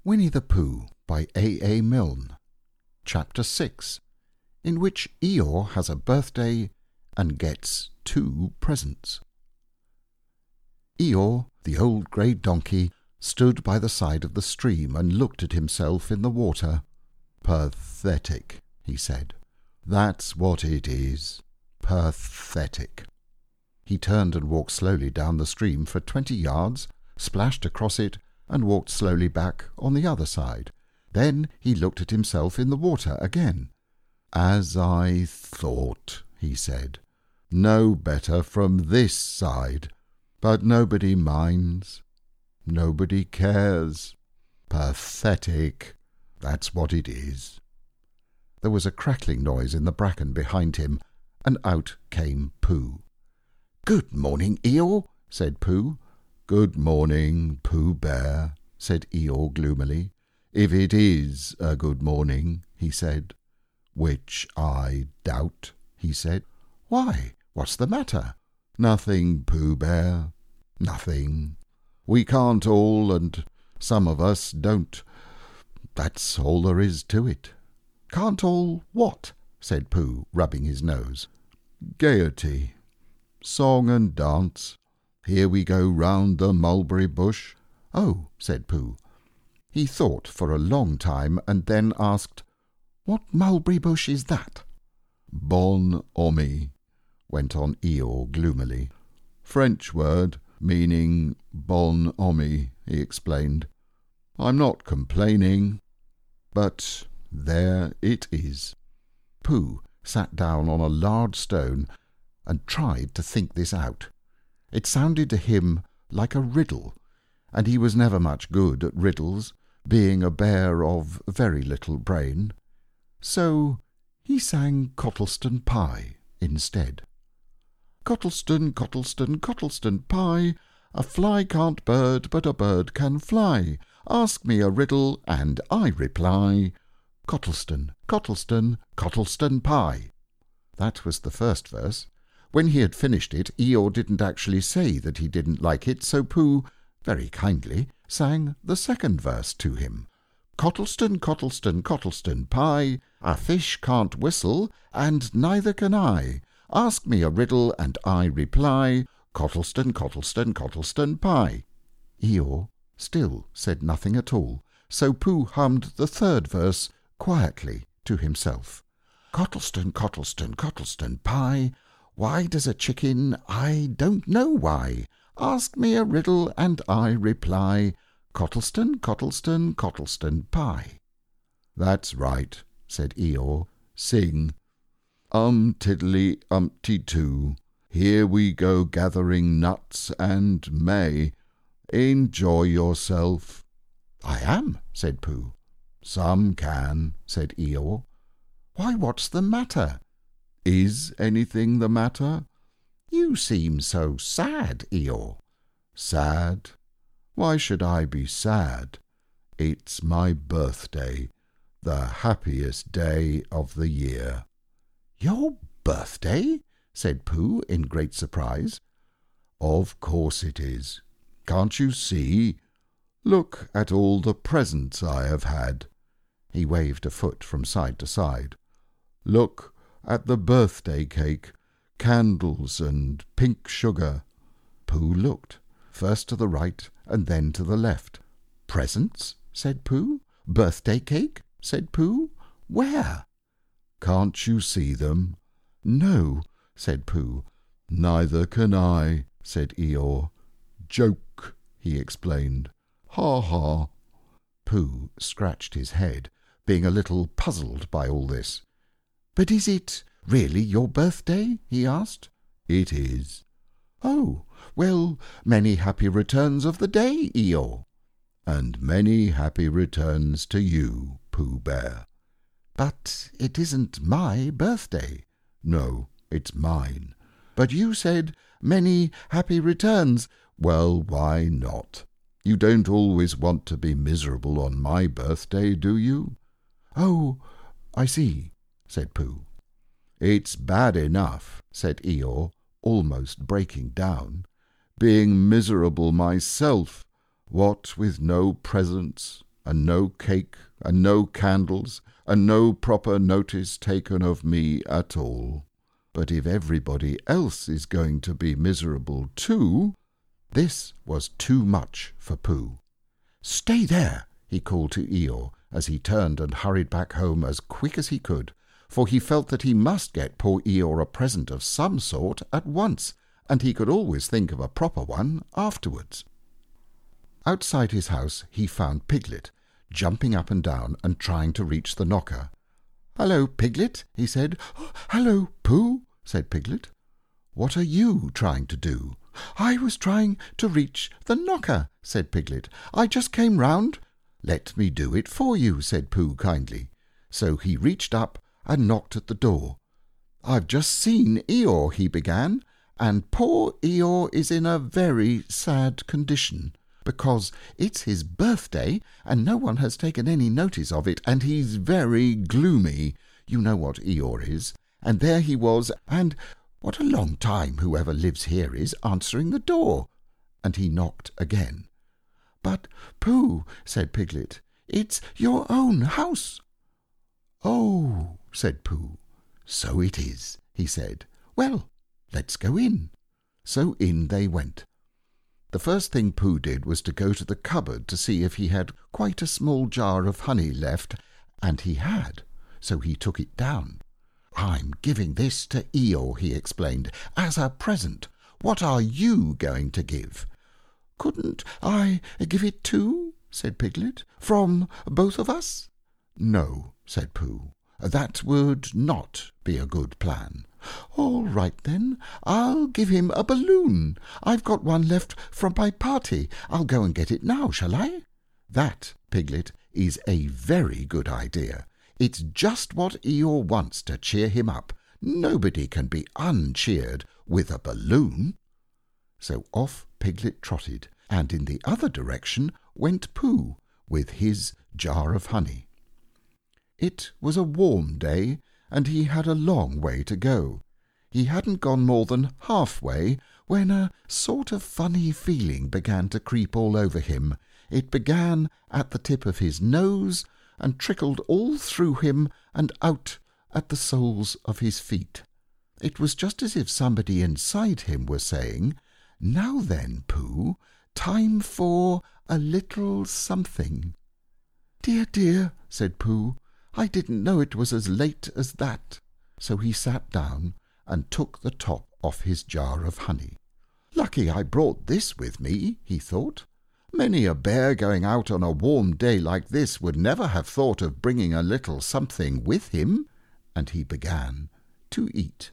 Winnie the Pooh by A. Milne. Chapter 6, in which Eeyore has a birthday and gets 2 presents. Eeyore, the old grey donkey, stood by the side of the stream and looked at himself in the water. "Pathetic," he said. "That's what it is. Pathetic." He turned and walked slowly down the stream for 20 yards, splashed across it, and walked slowly back on the other side. Then he looked at himself in the water again. "As I thought," he said. "No better from this side. But nobody minds. Nobody cares. Pathetic. That's what it is." There was a crackling noise in the bracken behind him, and out came Pooh. "Good morning, Eeyore," said Pooh. "Good morning, Pooh Bear," said Eeyore gloomily. "If it is a good morning," he said. "Which I doubt," he said. "Why, what's the matter?" "Nothing, Pooh Bear, nothing. We can't all, and some of us don't. That's all there is to it." "Can't all what?" said Pooh, rubbing his nose. "Gaiety. Song and dance. Here we go round the mulberry bush." "Oh," said Pooh. He thought for a long time, and then asked, "What mulberry bush is that?" "Bon homie," went on Eeyore gloomily. "French word, meaning bon homie," he explained. "I'm not complaining, but there it is." Pooh sat down on a large stone and tried to think this out. It sounded to him like a riddle, and he was never much good at riddles, being a bear of very little brain. So he sang Cottleston Pie instead. "Cottleston, Cottleston, Cottleston Pie, a fly can't bird, but a bird can fly. Ask me a riddle, and I reply. Cottleston, Cottleston, Cottleston Pie." That was the first verse. When he had finished it, Eeyore didn't actually say that he didn't like it, so Pooh, very kindly, sang the second verse to him. "Cottleston, Cottleston, Cottleston Pie, a fish can't whistle, and neither can I. Ask me a riddle, and I reply. Cottleston, Cottleston, Cottleston Pie." Eeyore still said nothing at all, so Pooh hummed the third verse quietly to himself. "Cottleston, Cottleston, Cottleston Pie, why does a chicken? I don't know why. Ask me a riddle, and I reply. Cottleston, Cottleston, Cottleston Pie." "That's right," said Eeyore. "Sing. Tiddly umpty too. Here we go gathering nuts and may. Enjoy yourself." "I am," said Pooh. "Some can," said Eeyore. "Why, what's the matter?" "Is anything the matter?" "You seem so sad, Eeyore." "Sad? Why should I be sad? It's my birthday, the happiest day of the year." "Your birthday?" said Pooh in great surprise. "Of course it is. Can't you see? Look at all the presents I have had." He waved a foot from side to side. "Look at the birthday cake, candles and pink sugar." Pooh looked, first to the right and then to the left. "Presents?" said Pooh. "Birthday cake?" said Pooh. "Where?" "Can't you see them?" "No," said Pooh. "Neither can I," said Eeyore. "Joke," he explained. "Ha ha." Pooh scratched his head, being a little puzzled by all this. "But is it really your birthday?" he asked. "It is." "Oh, well, many happy returns of the day, Eeyore." "And many happy returns to you, Pooh Bear." "But it isn't my birthday." "No, it's mine." "But you said many happy returns." "Well, why not? You don't always want to be miserable on my birthday, do you?" "Oh, I see," said Pooh. "It's bad enough," said Eeyore, almost breaking down, "being miserable myself, what with no presents, and no cake, and no candles, and no proper notice taken of me at all. But if everybody else is going to be miserable too—" This was too much for Pooh. "Stay there," he called to Eeyore, as he turned and hurried back home as quick as he could, for he felt that he must get poor Eeyore a present of some sort at once, and he could always think of a proper one afterwards. Outside his house he found Piglet, jumping up and down and trying to reach the knocker. "Hello, Piglet," he said. "Hello, Pooh," said Piglet. "What are you trying to do?" "I was trying to reach the knocker," said Piglet. "I just came round." "Let me do it for you," said Pooh kindly. So he reached up and knocked at the door. "I've just seen Eeyore," he began, "and poor Eeyore is in a very sad condition, because it's his birthday and no one has taken any notice of it, and he's very gloomy. You know what Eeyore is. And there he was, and what a long time whoever lives here is answering the door." And he knocked again. "But, Pooh," said Piglet, "it's your own house." "Oh," said Pooh. "So it is," he said. "Well, let's go in." So in they went. The first thing Pooh did was to go to the cupboard to see if he had quite a small jar of honey left, and he had, so he took it down. "I'm giving this to Eeyore," he explained, "as a present. What are you going to give?" "Couldn't I give it too?" said Piglet. "From both of us?" "No," said Pooh. "That would not be a good plan." "All right, then. I'll give him a balloon. I've got one left from my party. I'll go and get it now, shall I?" "That, Piglet, is a very good idea. It's just what Eeyore wants to cheer him up. Nobody can be uncheered with a balloon." So off Piglet trotted, and in the other direction went Pooh with his jar of honey. It was a warm day, and he had a long way to go. He hadn't gone more than halfway when a sort of funny feeling began to creep all over him. It began at the tip of his nose and trickled all through him and out at the soles of his feet. It was just as if somebody inside him were saying, "Now then, Pooh, time for a little something." "Dear, dear," said Pooh, "I didn't know it was as late as that." So he sat down and took the top off his jar of honey. "Lucky I brought this with me," he thought. "Many a bear going out on a warm day like this would never have thought of bringing a little something with him." And he began to eat.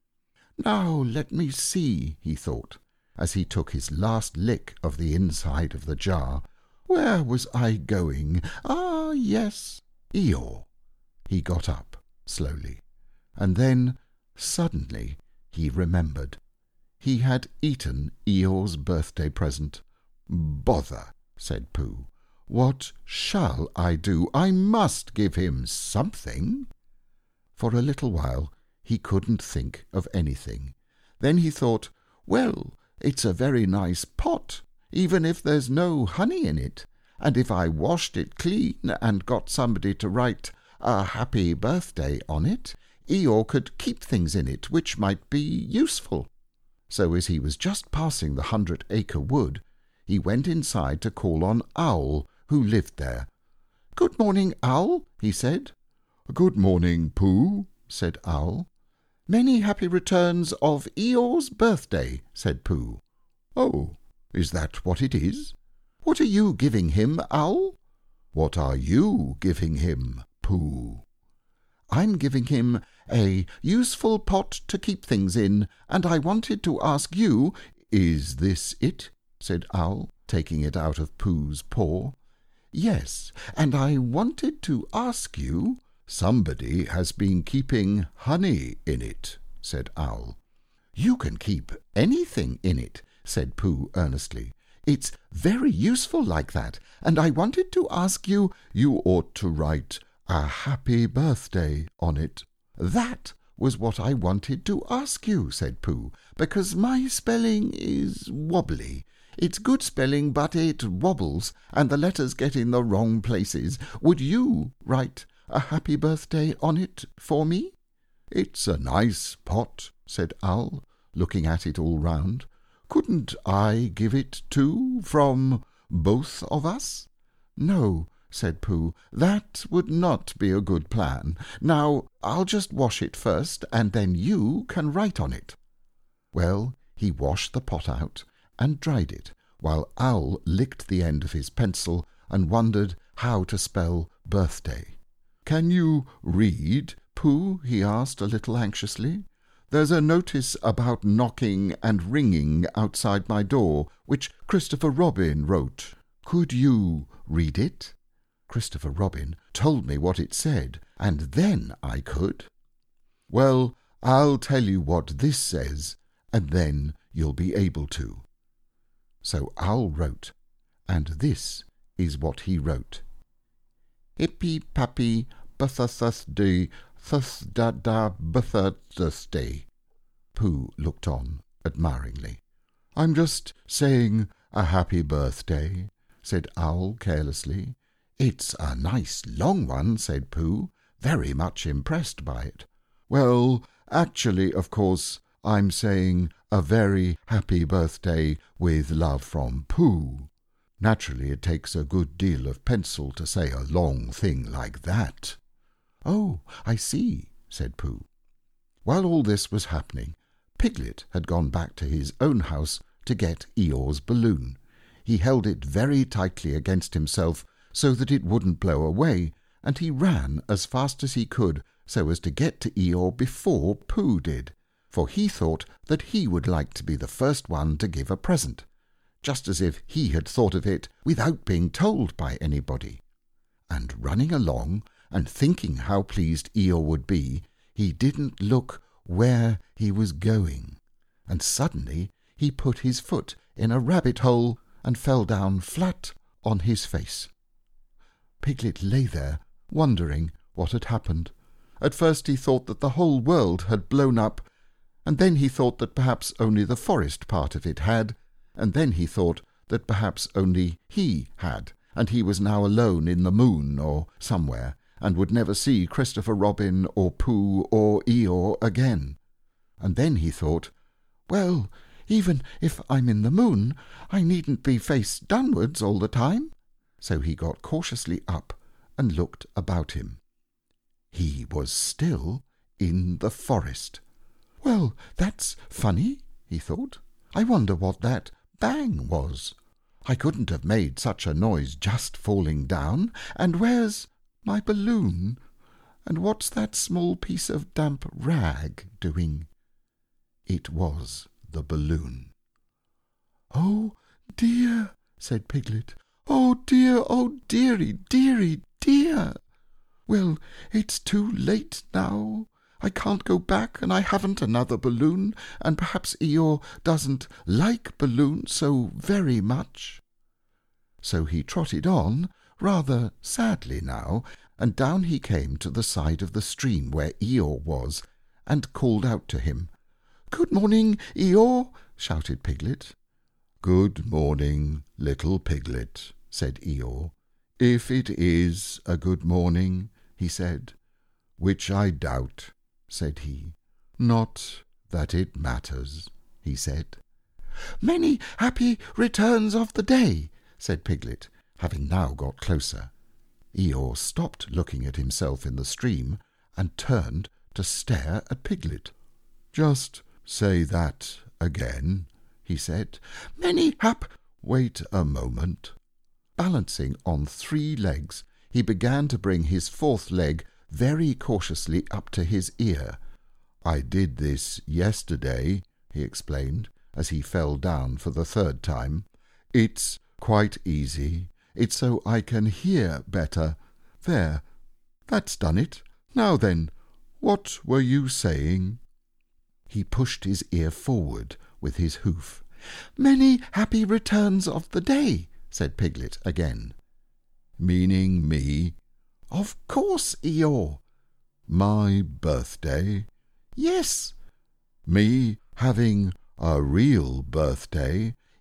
"Now let me see," he thought, as he took his last lick of the inside of the jar. "Where was I going? Ah, yes, Eeyore." He got up slowly, and then suddenly he remembered. He had eaten Eeyore's birthday present. "Bother," said Pooh. "What shall I do? I must give him something." For a little while he couldn't think of anything. Then he thought, "Well, it's a very nice pot, even if there's no honey in it, and if I washed it clean and got somebody to write a happy birthday on it, Eeyore could keep things in it which might be useful." So as he was just passing the 100-acre wood, he went inside to call on Owl, who lived there. "Good morning, Owl," he said. "Good morning, Pooh," said Owl. "Many happy returns of Eeyore's birthday," said Pooh. "Oh, is that what it is? What are you giving him, Owl?" "What are you giving him, Pooh?" "I'm giving him a useful pot to keep things in, and I wanted to ask you—" "Is this it?" said Owl, taking it out of Pooh's paw. "Yes, and I wanted to ask you—" "Somebody has been keeping honey in it," said Owl. "You can keep anything in it," said Pooh earnestly. "It's very useful like that, and I wanted to ask you—" "You ought to write a happy birthday on it." "That was what I wanted to ask you," said Pooh, "because my spelling is wobbly. It's good spelling, but it wobbles, and the letters get in the wrong places. Would you write a happy birthday on it for me?" "It's a nice pot," said Owl, looking at it all round. "Couldn't I give it too, from both of us?" "No," said Pooh, "that would not be a good plan. Now, I'll just wash it first, and then you can write on it." Well, he washed the pot out and dried it, while Owl licked the end of his pencil and wondered how to spell birthday. "Can you read, Pooh?" he asked a little anxiously. "There's a notice about knocking and ringing outside my door, which Christopher Robin wrote. Could you read it?" "Christopher Robin told me what it said, and then I could." "Well, I'll tell you what this says, and then you'll be able to." So Owl wrote, and this is what he wrote. "Hippy Pappy Birthday Thursday Birthday." Pooh looked on admiringly. "I'm just saying a happy birthday," said Owl carelessly. "It's a nice long one," said Pooh, very much impressed by it. "Well, actually, of course, I'm saying a very happy birthday with love from Pooh. Naturally, it takes a good deal of pencil to say a long thing like that." "Oh, I see," said Pooh. While all this was happening, Piglet had gone back to his own house to get Eeyore's balloon. He held it very tightly against himself so that it wouldn't blow away, and he ran as fast as he could so as to get to Eeyore before Pooh did, for he thought that he would like to be the first one to give a present, just as if he had thought of it without being told by anybody. And running along, and thinking how pleased Eeyore would be, he didn't look where he was going, and suddenly he put his foot in a rabbit hole and fell down flat on his face. Piglet lay there, wondering what had happened. At first he thought that the whole world had blown up, and then he thought that perhaps only the forest part of it had, and then he thought that perhaps only he had, and he was now alone in the moon or somewhere, and would never see Christopher Robin or Pooh or Eeyore again. And then he thought, "Well, even if I'm in the moon, I needn't be face downwards all the time." So he got cautiously up and looked about him. He was still in the forest. "Well, that's funny," he thought. "I wonder what that bang was. I couldn't have made such a noise just falling down. And where's my balloon? And what's that small piece of damp rag doing?" It was the balloon. "Oh, dear," said Piglet. "Oh, dear, oh, dearie, dearie, dear. Well, it's too late now. I can't go back, and I haven't another balloon, and perhaps Eeyore doesn't like balloons so very much." So he trotted on, rather sadly now, and down he came to the side of the stream where Eeyore was, and called out to him. "Good morning, Eeyore," shouted Piglet. "Good morning, little Piglet," said Eeyore. "If it is a good morning," he said. "Which I doubt," said he. "Not that it matters," he said. "Many happy returns of the day," said Piglet, having now got closer. Eeyore stopped looking at himself in the stream and turned to stare at Piglet. "Just say that again," he said. "Many Wait a moment." Balancing on 3 legs, he began to bring his 4th leg very cautiously up to his ear. "I did this yesterday," he explained, as he fell down for the 3rd time. "It's quite easy. It's so I can hear better. There, that's done it. Now then, what were you saying?" He pushed his ear forward with his hoof. "Many happy returns of the day," said Piglet again. "Meaning me?" "Of course, Eeyore." "My birthday?" "Yes." "Me having a real birthday?"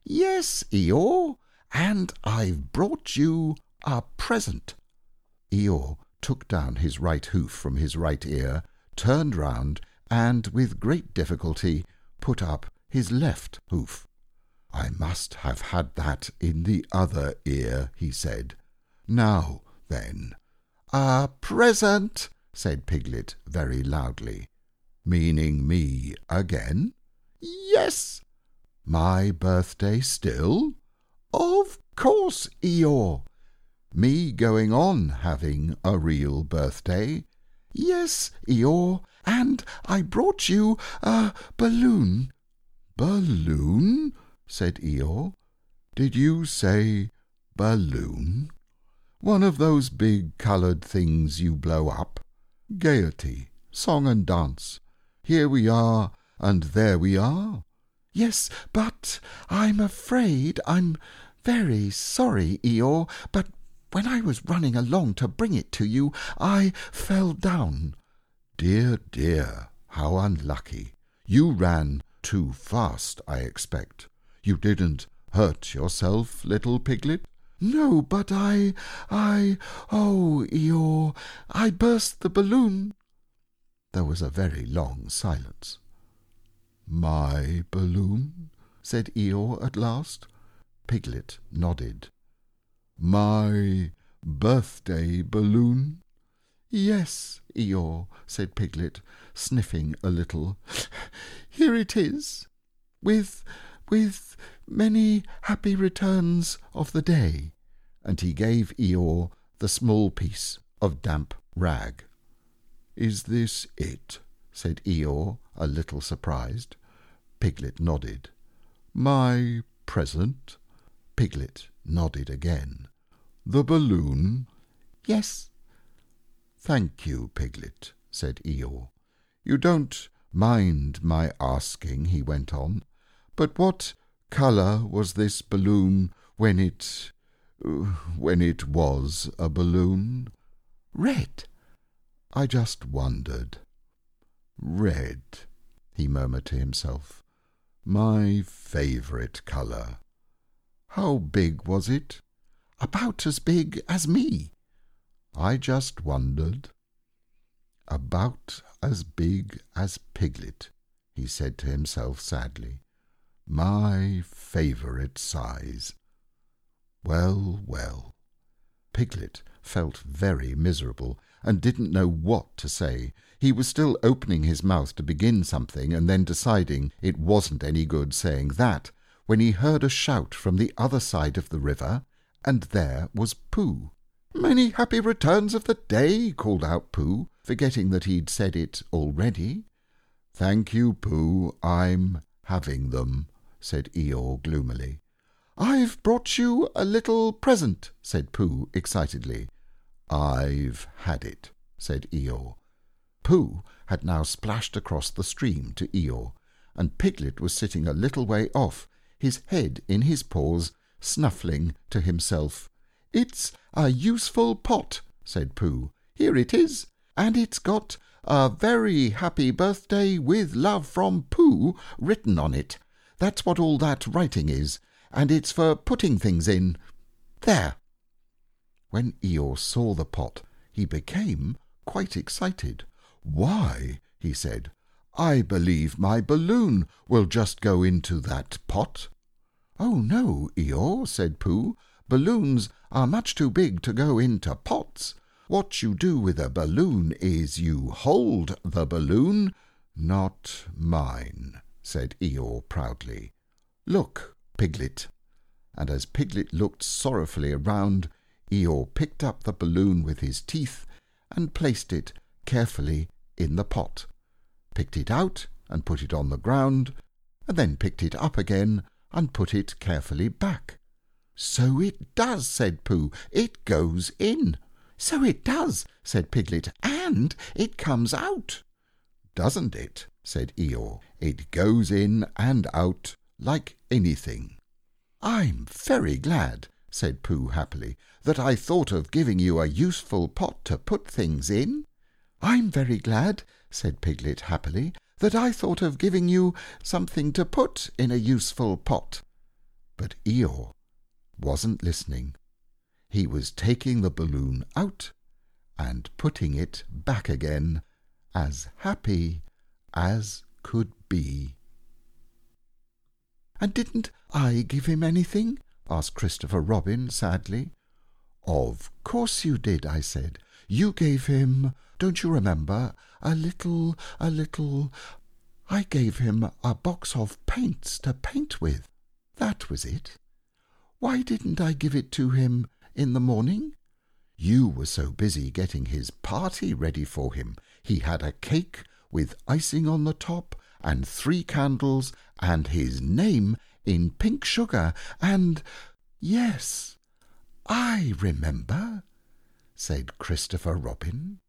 Yes, Eeyore, and I've brought you a present. Eeyore took down his right hoof from his right ear, turned round, and with great difficulty put up his left hoof. I must have had that in the other ear, he said. Now, then, a present, said Piglet very loudly. Meaning me again? Yes. My birthday still? Of course, Eeyore. Me going on having a real birthday? Yes, Eeyore, and I brought you a balloon. Balloon? Said Eeyore. Did you say balloon? One of those big coloured things you blow up? Gaiety, song and dance. Here we are, and there we are. Yes, but I'm afraid I'm very sorry, Eeyore, but when I was running along to bring it to you, I fell down. Dear, dear, how unlucky. You ran too fast, I expect. You didn't hurt yourself, little Piglet? No, but oh, Eeyore, I burst the balloon. There was a very long silence. My balloon? Said Eeyore at last. Piglet nodded. My birthday balloon? Yes, Eeyore, said Piglet, sniffing a little. Here it is, with many happy returns of the day. And he gave Eeyore the small piece of damp rag. Is this it? Said Eeyore, a little surprised. Piglet nodded. My present? Piglet nodded again. The balloon? Yes. Thank you, Piglet, said Eeyore. You don't mind my asking, he went on, but what colour was this balloon when it was a balloon? Red. I just wondered. Red, he murmured to himself. My favourite colour. How big was it? About as big as me. I just wondered. About as big as Piglet, he said to himself sadly. My favourite size. Well, well. Piglet felt very miserable and didn't know what to say. He was still opening his mouth to begin something and then deciding it wasn't any good saying that, when he heard a shout from the other side of the river, and there was Pooh. Many happy returns of the day, called out Pooh, forgetting that he'd said it already. Thank you, Pooh, I'm having them, said Eeyore gloomily. I've brought you a little present, said Pooh excitedly. I've had it, said Eeyore. Pooh had now splashed across the stream to Eeyore, and Piglet was sitting a little way off, his head in his paws, snuffling to himself. It's a useful pot, said Pooh. Here it is, and it's got a very happy birthday with love from Pooh written on it. That's what all that writing is, and it's for putting things in. There. When Eeyore saw the pot, he became quite excited. Why, he said, I believe my balloon will just go into that pot. Oh, no, Eeyore, said Pooh. Balloons are much too big to go into pots. What you do with a balloon is you hold the balloon. Not mine, said Eeyore proudly. Look, Piglet. And as Piglet looked sorrowfully around, Eeyore picked up the balloon with his teeth and placed it carefully in the pot, picked it out and put it on the ground, and then picked it up again and put it carefully back. So it does, said Pooh. It goes in. So it does, said Piglet, and it comes out. Doesn't it, said Eeyore. It goes in and out like anything. I'm very glad, said Pooh happily, that I thought of giving you a useful pot to put things in. I'm very glad, said Piglet happily, that I thought of giving you something to put in a useful pot. But Eeyore wasn't listening. He was taking the balloon out and putting it back again, as happy as could be. "And didn't I give him anything?" asked Christopher Robin sadly. "Of course you did," I said. "You gave him, don't you remember, a little... I gave him a box of paints to paint with. That was it. Why didn't I give it to him in the morning? You were so busy getting his party ready for him. He had a cake with icing on the top and 3 candles and his name in pink sugar and—" "Yes, I remember," said Christopher Robin.